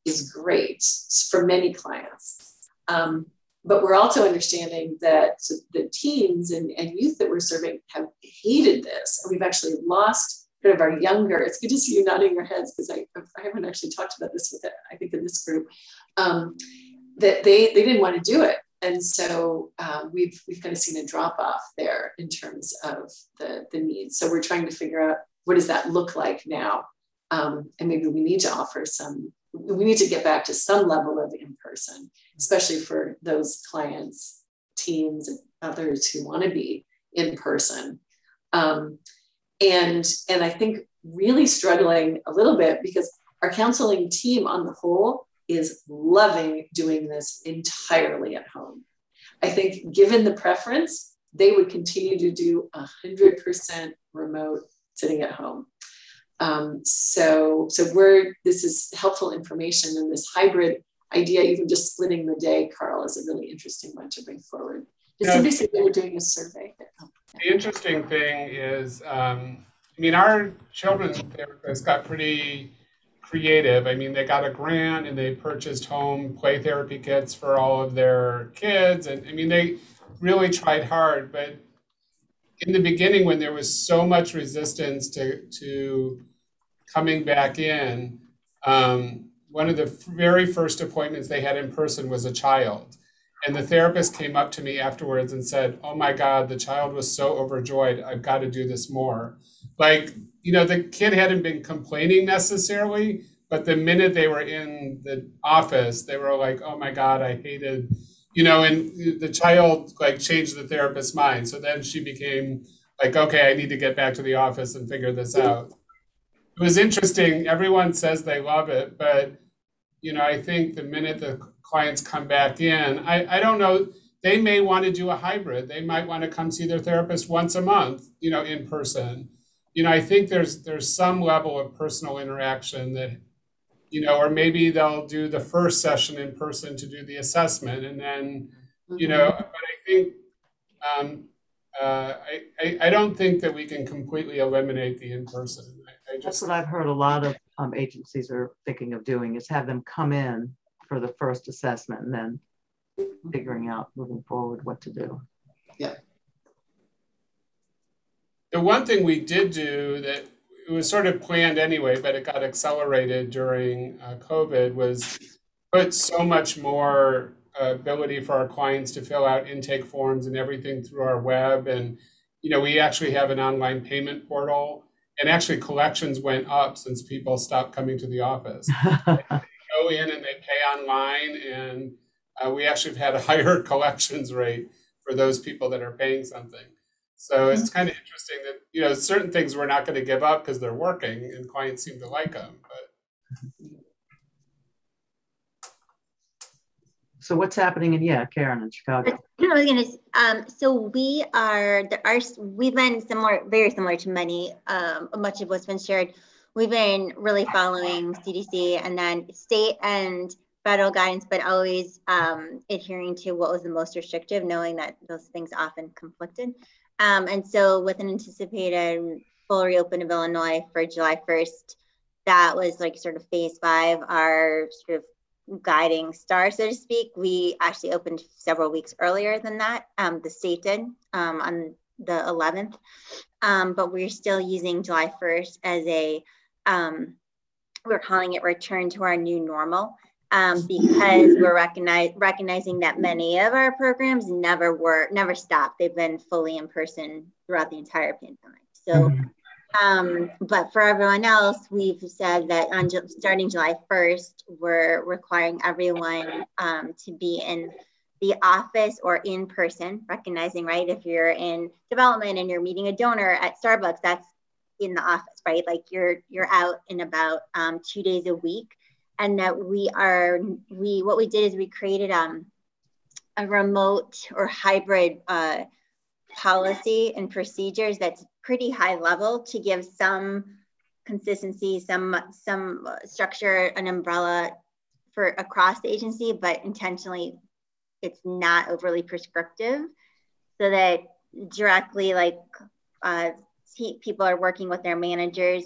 Speaker 4: is great for many clients. Um, but we're also understanding that the teens and, and youth that we're serving have hated this. And we've actually lost kind of our younger, it's good to see you nodding your heads because I, I haven't actually talked about this with it, I think in this group, um, that they, they didn't want to do it. And so um, we've, we've kind of seen a drop off there in terms of the, the needs. So we're trying to figure out what does that look like now? Um, and maybe we need to offer some, we need to get back to some level of in-person, especially for those clients, teens, and others who want to be in person. Um, and, and I think really struggling a little bit because our counseling team on the whole is loving doing this entirely at home. I think given the preference, they would continue to do one hundred percent remote sitting at home. Um, so, so we're, this is helpful information, and this hybrid idea, even just splitting the day, Carl, is a really interesting one to bring forward. Did yeah. somebody say they were doing a survey? Oh, yeah.
Speaker 2: The interesting thing is, um, I mean, our children's therapists got pretty creative. I mean, they got a grant and they purchased home play therapy kits for all of their kids. And I mean, they really tried hard, but in the beginning, when there was so much resistance to, to coming back in, um, one of the very first appointments they had in person was a child. And the therapist came up to me afterwards and said, oh my God, the child was so overjoyed. I've got to do this more. Like, you know, the kid hadn't been complaining necessarily, but the minute they were in the office, they were like, oh my God, I hated, you know, and the child like changed the therapist's mind. So then she became like, okay, I need to get back to the office and figure this out. It was interesting. Everyone says they love it, but, you know, I think the minute the clients come back in, I, I don't know, they may want to do a hybrid. They might want to come see their therapist once a month, you know, in person. You know, I think there's there's some level of personal interaction that, you know, or maybe they'll do the first session in person to do the assessment. And then, you know, but I think, um, uh, I, I, I don't think that we can completely eliminate the in-person. I, I just,
Speaker 1: That's what I've heard a lot of um, agencies are thinking of doing, is have them come in for the first assessment and then figuring out moving forward what to do.
Speaker 4: Yeah.
Speaker 2: The one thing we did do that it was sort of planned anyway, but it got accelerated during uh, COVID, was put so much more uh, ability for our clients to fill out intake forms and everything through our web. And, you know, we actually have an online payment portal, and actually collections went up since people stopped coming to the office. They go in and they pay online, and uh, we actually have had a higher collections rate for those people that are paying something. So it's kind of interesting that, you know, certain things we're not going to give up because they're working and clients seem to like them. But
Speaker 1: so what's happening in, yeah, Karen in Chicago?
Speaker 9: I was gonna, um, so we are, the, our, we've been similar, very similar to many, um, much of what's been shared. We've been really following C D C and then state and federal guidance, but always um, adhering to what was the most restrictive, knowing that those things often conflicted. Um, and so with an anticipated full reopen of Illinois for July first, that was like sort of phase five, our sort of guiding star, so to speak. We actually opened several weeks earlier than that. Um, the state did um, on the eleventh, um, but we're still using July first as a, um, we're calling it return to our new normal. Um, because we're recognize, recognizing that many of our programs never were, never stopped. They've been fully in person throughout the entire pandemic. So, um, but for everyone else, we've said that on starting July first, we're requiring everyone um, to be in the office or in person, recognizing, right, if you're in development and you're meeting a donor at Starbucks, that's in the office, right? Like you're, you're out and about um, two days a week. And that we are, we what we did is we created um, a remote or hybrid uh, policy and procedures that's pretty high level to give some consistency, some some structure, an umbrella for across the agency, but intentionally it's not overly prescriptive, so that directly like uh, people are working with their managers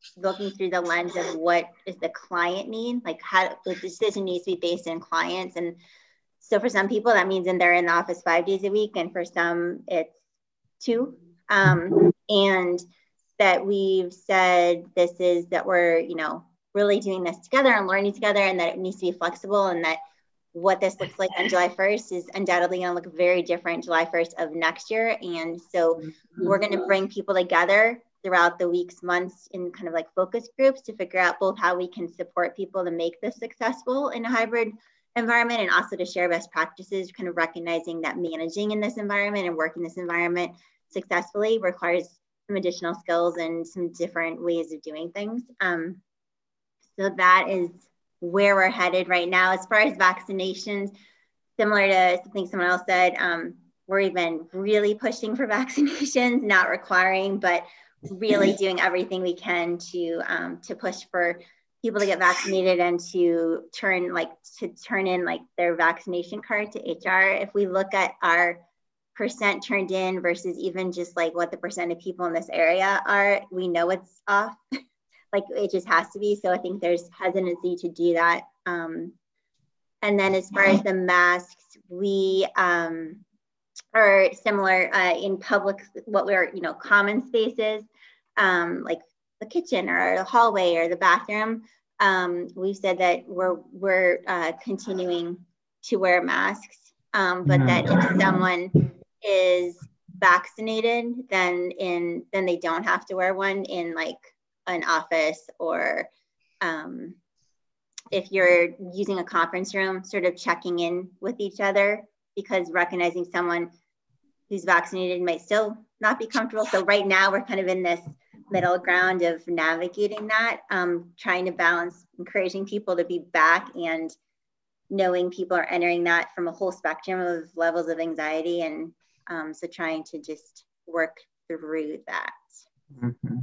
Speaker 9: looking through the lens of what is the client need, like how the decision needs to be based on clients. And so for some people that means that they're in the office five days a week, and for some it's two. Um, and that we've said this is that we're, you know, really doing this together and learning together, and that it needs to be flexible, and that what this looks like on July first is undoubtedly going to look very different July first of next year. And so we're going to bring people together throughout the weeks, months in kind of like focus groups to figure out both how we can support people to make this successful in a hybrid environment, and also to share best practices, kind of recognizing that managing in this environment and working this environment successfully requires some additional skills and some different ways of doing things. Um, so that is where we're headed right now. As far as vaccinations, similar to something someone else said, um, we're even really pushing for vaccinations, not requiring, but really doing everything we can to um, to push for people to get vaccinated and to turn like to turn in like their vaccination card to H R. If we look at our percent turned in versus even just like what the percent of people in this area are, we know it's off. Like it just has to be. So I think there's hesitancy to do that. Um, and then as far as the masks, we um, are similar uh, in public, what we're, you know, common spaces, um, like the kitchen or the hallway or the bathroom. Um, we've said that we're, we're uh, continuing to wear masks, um, but mm-hmm. that if someone is vaccinated, then in then they don't have to wear one in like an office, or um, if you're using a conference room, sort of checking in with each other, because recognizing someone who's vaccinated might still not be comfortable. So right now we're kind of in this middle ground of navigating that, um, trying to balance encouraging people to be back and knowing people are entering that from a whole spectrum of levels of anxiety. And um, so trying to just work through that.
Speaker 1: Mm-hmm.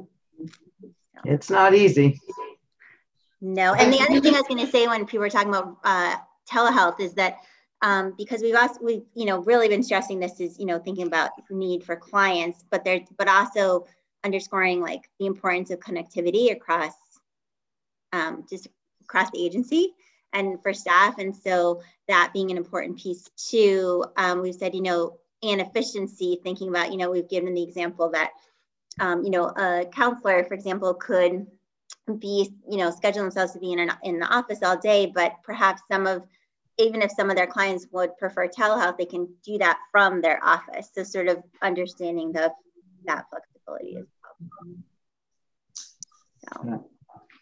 Speaker 1: So. It's not easy.
Speaker 9: No, and the other thing I was going to say when people were talking about uh, telehealth is that um, because we've also we've you know really been stressing this is you know thinking about need for clients, but there but also underscoring like the importance of connectivity across um, just across the agency and for staff, and so that being an important piece too. Um, we've said you know and efficiency, thinking about you know we've given the example that um, you know a counselor, for example, could be, you know, schedule themselves to be in, an, in the office all day, but perhaps some of, even if some of their clients would prefer telehealth, they can do that from their office. So sort of understanding the, that flexibility as well. So.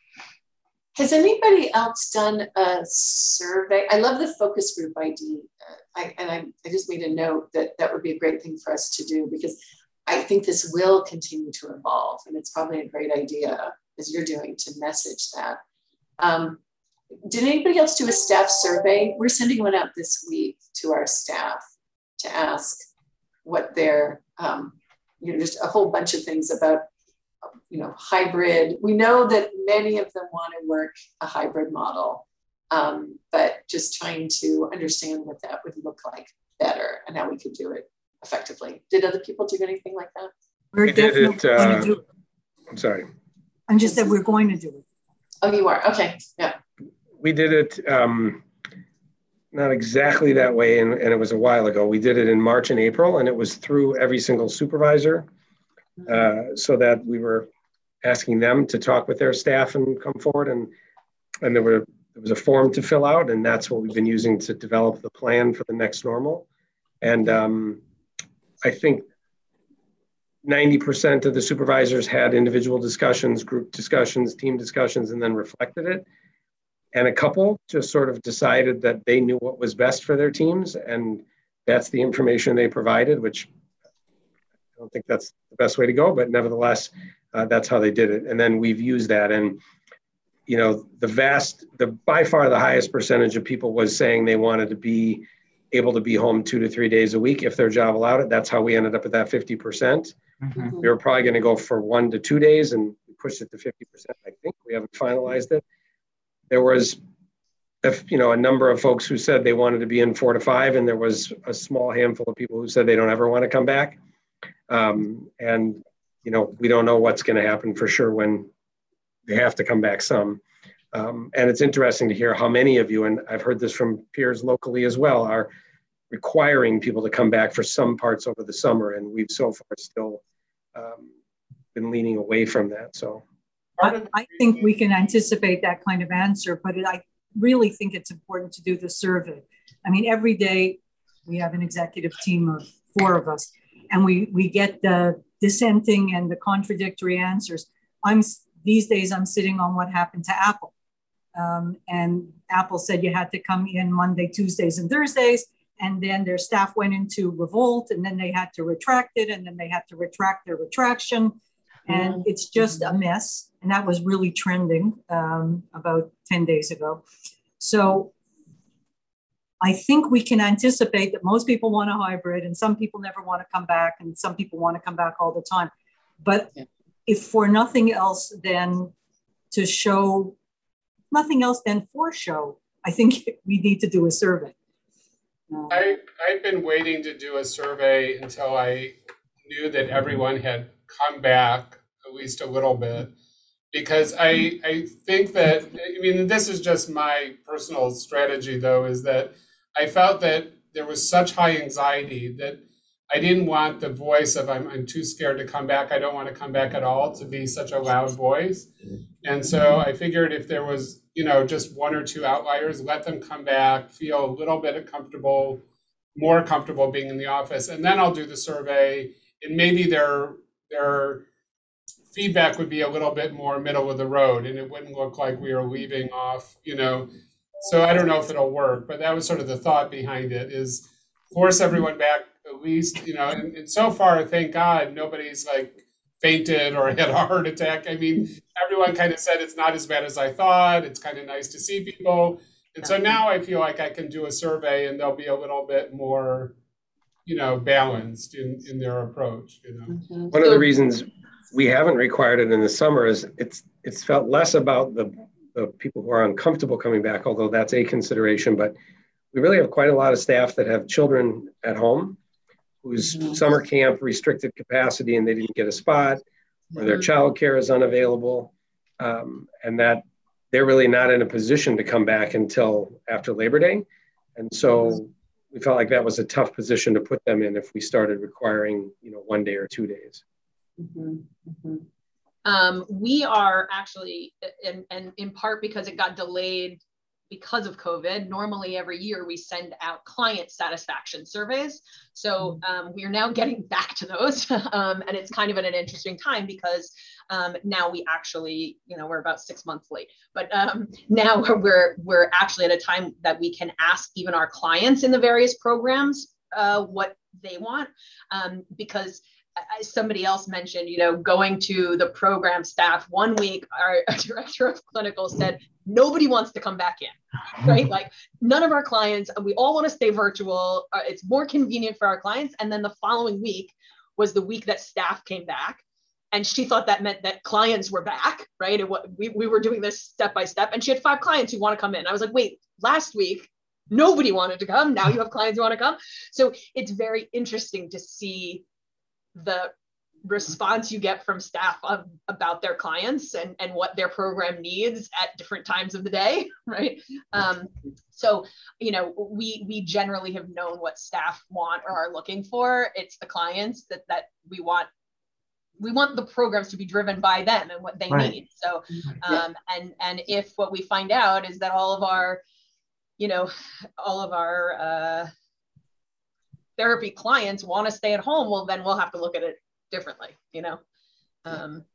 Speaker 4: Has anybody else done a survey? I love the focus group idea. Uh, I, and I, I just made a note that that would be a great thing for us to do, because I think this will continue to evolve, and it's probably a great idea as you're doing to message that. Um, did anybody else do a staff survey? We're sending one out this week to our staff to ask what their, um, you know, just a whole bunch of things about, you know, hybrid. We know that many of them want to work a hybrid model, um, but just trying to understand what that would look like better and how we could do it effectively. Did other people do anything like that?
Speaker 7: We're
Speaker 5: we definitely
Speaker 7: did it, uh, going to do it.
Speaker 5: I'm sorry.
Speaker 7: I'm just that we're going to do it.
Speaker 4: Oh, you are? Okay, yeah.
Speaker 5: We did it um, not exactly that way, and, and it was a while ago. We did it in March and April, and it was through every single supervisor, uh, so that we were asking them to talk with their staff and come forward, and and there were there was a form to fill out, and that's what we've been using to develop the plan for the next normal. And um, I think ninety percent of the supervisors had individual discussions, group discussions, team discussions, and then reflected it. And a couple just sort of decided that they knew what was best for their teams, and that's the information they provided, which I don't think that's the best way to go, but nevertheless, uh, that's how they did it. And then we've used that. And, you know, the vast, the by far the highest percentage of people was saying they wanted to be able to be home two to three days a week if their job allowed it. That's how we ended up at that fifty percent. Mm-hmm. We were probably going to go for one to two days and we pushed it to fifty percent. I think we haven't finalized it. There was, a, you know, a number of folks who said they wanted to be in four to five, and there was a small handful of people who said they don't ever want to come back. Um, and, you know, we don't know what's going to happen for sure when they have to come back some. Um, and it's interesting to hear how many of you, and I've heard this from peers locally as well, are requiring people to come back for some parts over the summer. And we've so far still um, been leaning away from that. So
Speaker 7: I, I think we can anticipate that kind of answer, but it, I really think it's important to do the survey. I mean, every day we have an executive team of four of us, and we, we get the dissenting and the contradictory answers. I'm these days I'm sitting on what happened to Apple. Um, and Apple said you had to come in Monday, Tuesdays, and Thursdays. And then their staff went into revolt, and then they had to retract it, and then they had to retract their retraction. And it's just a mess. And that was really trending um, about ten days ago. So I think we can anticipate that most people want a hybrid, and some people never want to come back, and some people want to come back all the time. But yeah. if for nothing else than to show, nothing else than for show, I think we need to do a survey. Um,
Speaker 2: I, I've been waiting to do a survey until I knew that everyone had come back at least a little bit, because I, I think that, I mean, this is just my personal strategy though, is that I felt that there was such high anxiety that I didn't want the voice of I'm, I'm too scared to come back, I don't want to come back at all, to be such a loud voice. And so I figured if there was, you know, just one or two outliers, let them come back, feel a little bit comfortable, more comfortable being in the office, and then I'll do the survey, and maybe their their feedback would be a little bit more middle of the road, and it wouldn't look like we are leaving off, you know. So I don't know if it'll work, but that was sort of the thought behind it, is force everyone back at least, you know, and, and so far, thank God, nobody's like fainted or had a heart attack. I mean, everyone kind of said it's not as bad as I thought. It's kind of nice to see people. And so now I feel like I can do a survey and they'll be a little bit more, you know, balanced in, in their approach, you know.
Speaker 5: Mm-hmm. One of the reasons we haven't required it in the summer is it's it's felt less about the, the people who are uncomfortable coming back, although that's a consideration, but we really have quite a lot of staff that have children at home whose mm-hmm. summer camp restricted capacity and they didn't get a spot, or their child care is unavailable, um, and that they're really not in a position to come back until after Labor Day. And so we felt like that was a tough position to put them in if we started requiring, you know, one day or two days.
Speaker 8: Mm-hmm. Mm-hmm. Um, we are actually, and, and in part because it got delayed because of COVID, normally every year we send out client satisfaction surveys. So um, we are now getting back to those. um, and it's kind of at an interesting time because um, now we actually, you know, we're about six months late, but um, now we're, we're actually at a time that we can ask even our clients in the various programs uh, what they want, um, because as somebody else mentioned, you know, going to the program staff one week, our, our director of clinical said, nobody wants to come back in, right? Like none of our clients, we all want to stay virtual. Uh, it's more convenient for our clients. And then the following week was the week that staff came back. And she thought that meant that clients were back, right? And what we, we were doing this step by step. And she had five clients who want to come in. I was like, wait, last week, nobody wanted to come. Now you have clients who want to come. So it's very interesting to see the response you get from staff of, about their clients and, and what their program needs at different times of the day, right? Um, so, you know, we we generally have known what staff want or are looking for. It's the clients that that we want. We want the programs to be driven by them and what they right. need. So, um, and and if what we find out is that all of our, you know, all of our uh, therapy clients want to stay at home, well, then we'll have to look at it differently, you know. Um,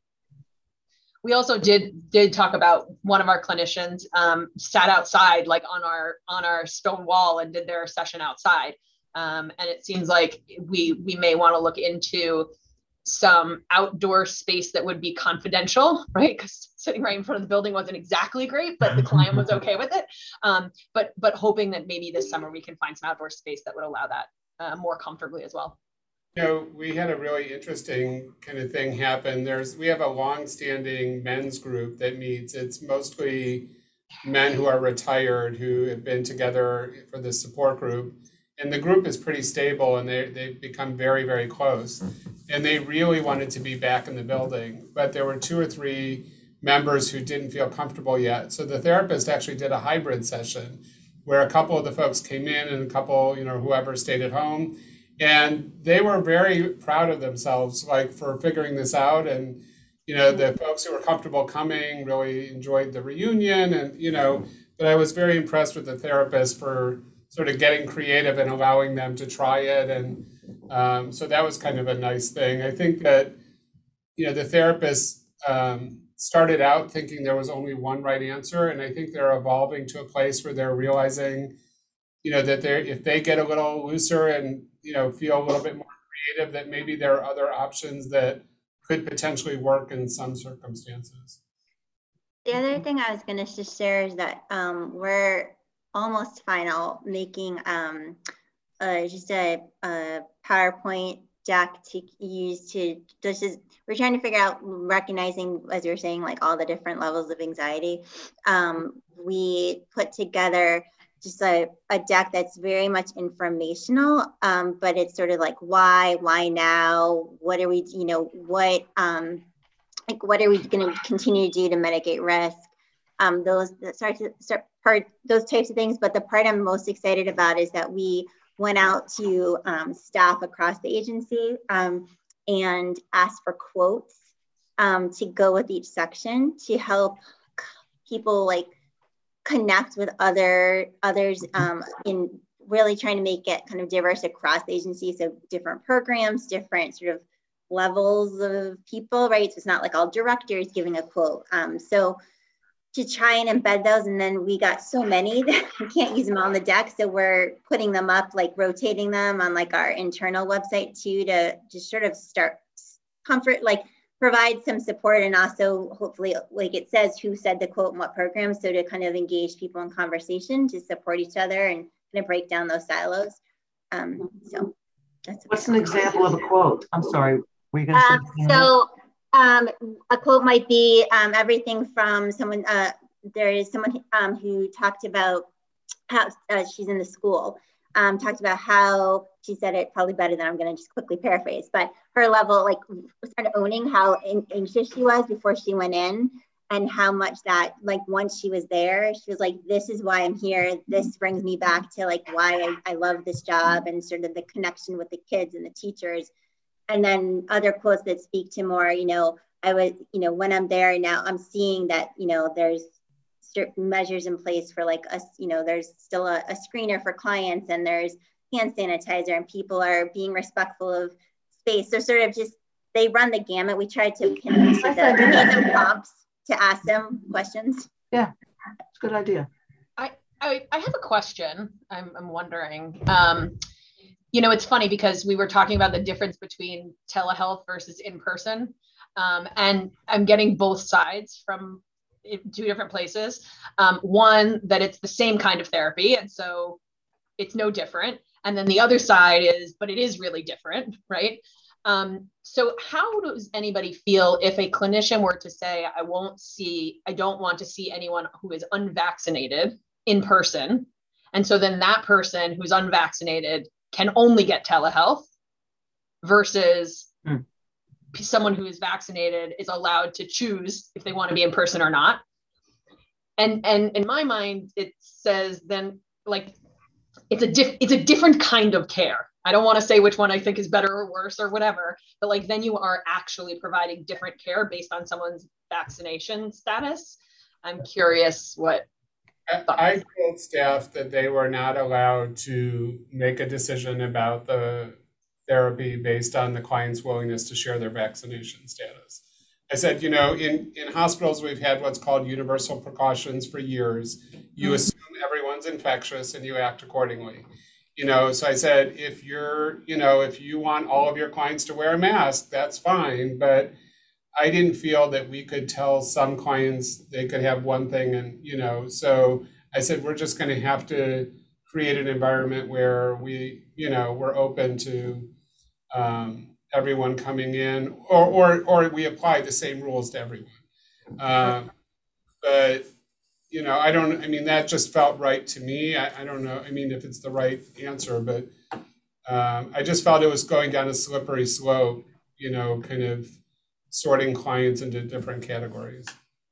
Speaker 8: we also did did talk about one of our clinicians um, sat outside, like on our on our stone wall, and did their session outside. Um, and it seems like we we may want to look into some outdoor space that would be confidential, right? Because sitting right in front of the building wasn't exactly great, but the client was okay with it. Um, but but hoping that maybe this summer we can find some outdoor space that would allow that uh, more comfortably as well.
Speaker 2: You know, we had a really interesting kind of thing happen. There's we have a long-standing men's group that meets. It's mostly men who are retired who have been together for this support group. And the group is pretty stable, and they, they've become very, very close. And they really wanted to be back in the building. But there were two or three members who didn't feel comfortable yet. So the therapist actually did a hybrid session where a couple of the folks came in and a couple, you know, whoever stayed at home. And they were very proud of themselves, like for figuring this out. And, you know, the folks who were comfortable coming really enjoyed the reunion. And, you know, but I was very impressed with the therapist for sort of getting creative and allowing them to try it. And um, so that was kind of a nice thing. I think that, you know, the therapist um, started out thinking there was only one right answer. And I think they're evolving to a place where they're realizing, you know, that they're, if they get a little looser and, you know, feel a little bit more creative, that maybe there are other options that could potentially work in some circumstances.
Speaker 9: The other thing I was going to just share is that um, we're almost final making um, uh, just a, a PowerPoint deck to use to, this is, we're trying to figure out, recognizing, as you were saying, like all the different levels of anxiety. Um, we put together just a, a deck that's very much informational, um, but it's sort of like why, why now? What are we, you know, what, um, like, what are we going to continue to do to mitigate risk? Um, those, start to, start part, those types of things. But the part I'm most excited about is that we went out to um, staff across the agency um, and asked for quotes um, to go with each section to help people like connect with other others um, in really trying to make it kind of diverse across the agency. So different programs, different sort of levels of people, right? So it's not like all directors giving a quote. Um, so to try and embed those, and then we got so many that we can't use them on the deck. So we're putting them up, like rotating them on like our internal website too, to just sort of start comfort, like provide some support, and also hopefully, like it says, who said the quote and what program. So to kind of engage people in conversation to support each other and kind of break down those silos. Um, so that's
Speaker 1: what's an example of a quote? I'm sorry, were you going to say
Speaker 9: um, so um, a quote might be um, everything from someone, uh, there is someone um, who talked about how uh, she's in the school, um, talked about how, she said it probably better than I'm going to just quickly paraphrase, but her level, like started owning how anxious she was before she went in, and how much that, like once she was there, she was like, this is why I'm here. This brings me back to like why I, I love this job, and sort of the connection with the kids and the teachers. And then other quotes that speak to more, you know, I was, you know, when I'm there now, I'm seeing that, you know, there's certain measures in place for like us, you know, there's still a, a screener for clients, and there's hand sanitizer, and people are being respectful of space. So sort of just, they run the gamut. We tried to pin the, them prompts to ask them questions.
Speaker 1: Yeah, it's a good idea.
Speaker 8: I, I, I have a question. I'm, I'm wondering, um, you know, it's funny because we were talking about the difference between telehealth versus in-person. Um, and I'm getting both sides from two different places. Um, one, that it's the same kind of therapy, and so it's no different. And then the other side is, but it is really different, right? Um, so how does anybody feel if a clinician were to say, I won't see, I don't want to see anyone who is unvaccinated in person. And so then that person who's unvaccinated can only get telehealth, versus mm. someone who is vaccinated is allowed to choose if they want to be in person or not. And, and in my mind, it says then like, it's a diff, it's a different kind of care. I don't want to say which one I think is better or worse or whatever, but like then you are actually providing different care based on someone's vaccination status. I'm curious what
Speaker 2: I told staff that they were not allowed to make a decision about the therapy based on the client's willingness to share their vaccination status. I said, you know, in, in hospitals, we've had what's called universal precautions for years. You mm-hmm. assume everyone's infectious and you act accordingly. You know, so I said, if you're, you know, if you want all of your clients to wear a mask, that's fine. But I didn't feel that we could tell some clients they could have one thing, and, you know, so I said, we're just going to have to create an environment where we, you know, we're open to um, everyone coming in, or, or, or we apply the same rules to everyone. Um, but, you know, I don't, I mean, that just felt right to me. I, I don't know. I mean, if it's the right answer, but um, I just felt it was going down a slippery slope, you know, kind of sorting clients into different categories.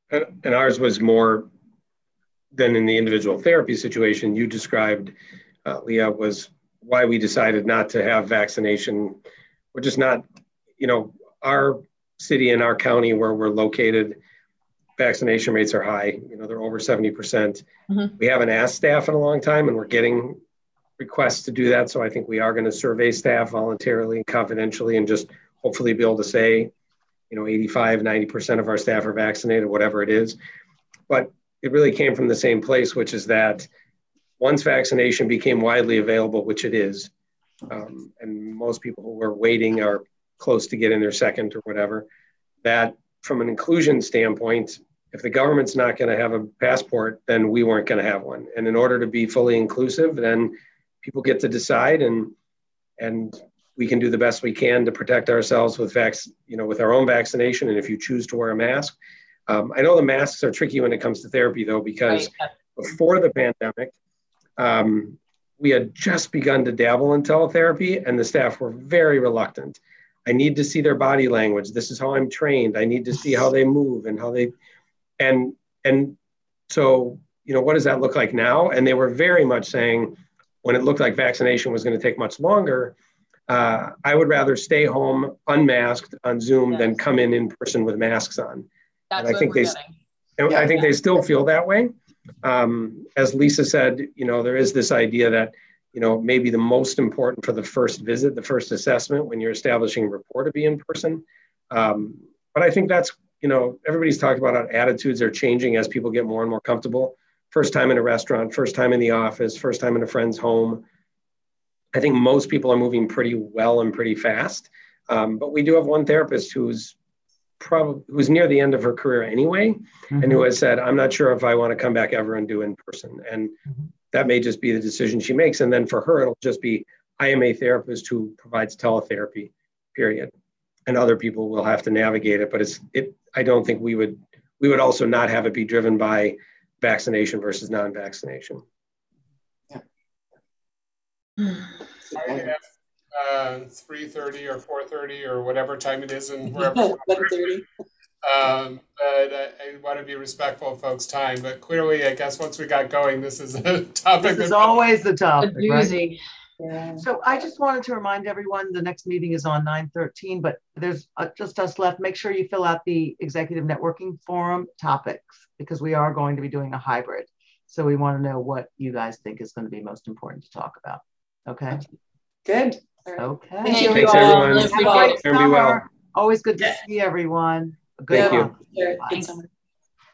Speaker 5: and, and ours was more than in the individual therapy situation you described, uh, Leah, was why we decided not to have vaccination. We're just not, you know, our city and our county where we're located, vaccination rates are high. You know, they're over seventy percent. Mm-hmm. We haven't asked staff in a long time, and we're getting requests to do that. So I think we are going to survey staff voluntarily and confidentially and just hopefully be able to say, you know, eighty-five, ninety percent of our staff are vaccinated, whatever it is. But it really came from the same place, which is that once vaccination became widely available, which it is, um, and most people who were waiting are close to getting their second or whatever, that from an inclusion standpoint, if the government's not going to have a passport, then we weren't going to have one. And in order to be fully inclusive, then people get to decide, and and we can do the best we can to protect ourselves with vac, you know, with our own vaccination. And if you choose to wear a mask, um, I know the masks are tricky when it comes to therapy, though, because right. before the pandemic, um, we had just begun to dabble in teletherapy, and the staff were very reluctant. I need to see their body language. This is how I'm trained. I need to see how they move and how they, and and so, you know, what does that look like now? And they were very much saying, when it looked like vaccination was going to take much longer, uh, I would rather stay home unmasked on Zoom yes. than come in in person with masks on.
Speaker 8: That's
Speaker 5: and I
Speaker 8: what
Speaker 5: think
Speaker 8: we're
Speaker 5: they,
Speaker 8: getting.
Speaker 5: And
Speaker 8: yeah,
Speaker 5: I think
Speaker 8: yeah.
Speaker 5: they still feel that way. Um, as Lisa said, you know, there is this idea that, you know, maybe the most important for the first visit, the first assessment when you're establishing rapport to be in person. Um, but I think that's, you know, everybody's talked about how attitudes are changing as people get more and more comfortable. First time in a restaurant, first time in the office, first time in a friend's home. I think most people are moving pretty well and pretty fast. Um, but we do have one therapist who's probably who's near the end of her career anyway, mm-hmm. and who has said, I'm not sure if I want to come back ever and do in person. And mm-hmm. that may just be the decision she makes. And then for her, it'll just be, I am a therapist who provides teletherapy, period. And other people will have to navigate it. But it's, it, I don't think we would, we would also not have it be driven by vaccination versus non-vaccination.
Speaker 2: Yeah. I have uh, three thirty or four thirty or whatever time it is and wherever.
Speaker 4: eleven thirty.
Speaker 2: Um, but I, I want to be respectful of folks' time. But clearly, I guess once we got going, this is a topic.
Speaker 1: This is always the topic, right?
Speaker 4: Yeah.
Speaker 1: So I just wanted to remind everyone the next meeting is on nine thirteen, but there's uh, just us left. Make sure you fill out the Executive Networking Forum topics because we are going to be doing a hybrid. So we want to know what you guys think is going to be most important to talk about. Okay.
Speaker 4: Good.
Speaker 1: Okay.
Speaker 4: Thank you.
Speaker 5: Thanks, everyone. Have a great
Speaker 1: summer. Always good to see everyone. Good
Speaker 5: Thank
Speaker 1: luck.
Speaker 5: you.
Speaker 4: Good summer.